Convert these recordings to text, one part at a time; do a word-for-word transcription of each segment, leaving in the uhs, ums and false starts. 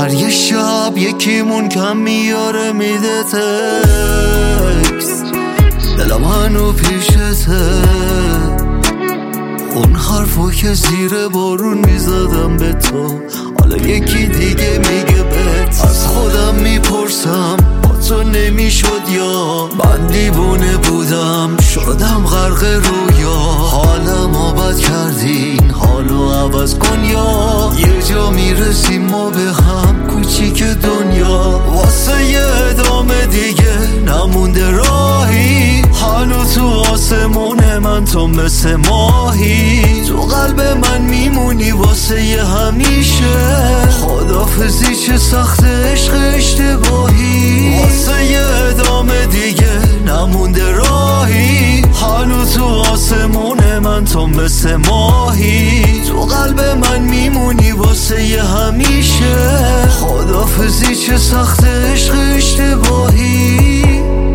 هر یه شب یکیمون کم میاره میده تکست، دلم هنو پیشته، اون حرفو که زیر بارون میزدم به تو حالا یکی دیگه میگه بهت. از خودم میپرسم با تو نمیشد یا من دیوونه بودم شدم غرق رویا. حالمو بد کردین حالو عوض کن یا یه جا میرسیم ما به هم کوچیک دنیا. واسه یه ادامه دیگه نمونده راهی، هنو تو آسمون من تو مثل ماهی، تو قلب من میمونی واسه یه همیشه. خدافزی چه سخت عشق اشتباهی، واسه یه ادامه دیگه نمونده راهی، هنو تو آسمون من تو مثل ماهی، تو قلب من میمونی واسه یه همیشه. خدافزی چه سخت عشق اشتباهی.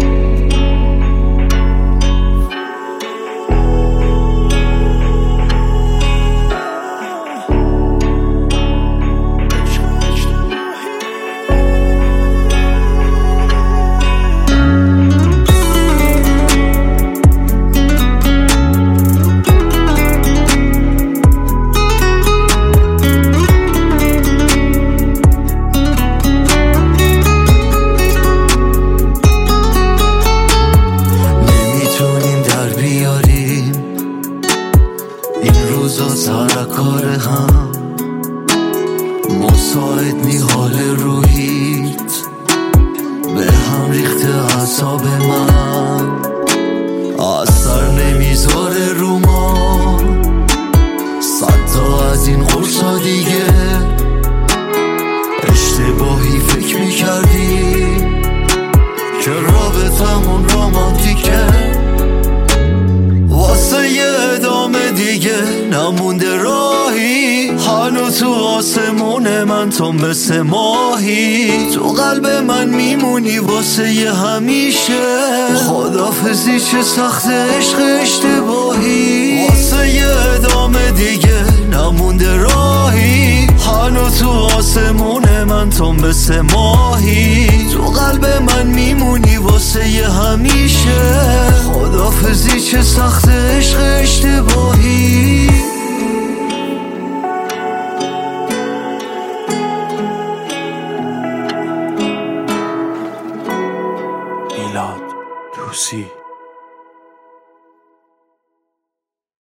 سر کار هم مساعد نی حال روحیت، به هم ریخته اعصاب من، اثر نمیذاره رو ما. صد تا از این قرصا دیگه اشتباهی فکر میکردی که رابطمون رمانتیکه. واسه یه ادامه دیگه نمونده راهی، هنو تو آسمون من تو مثل ماهی، تو قلب من میمونی واسه یه همیشه. خدافزی چه سخت عشق اشتباهی، واسه یه ادامه دیگه نمونده راهی، هنو تو آسمون من تو مثل ماهی، تو قلب من میمونی واسه یه همیشه. خدافزی چه سخت عشق اشتباهی. میلاد توسی